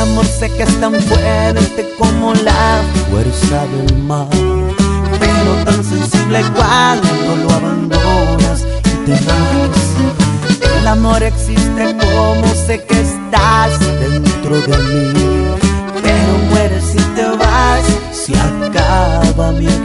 amor sé que es tan fuerte como la fuerza del mar, pero tan sensible cuando lo abandonas y te vas. El amor existe como sé que estás dentro de mí, pero mueres si te vas, si acaba mi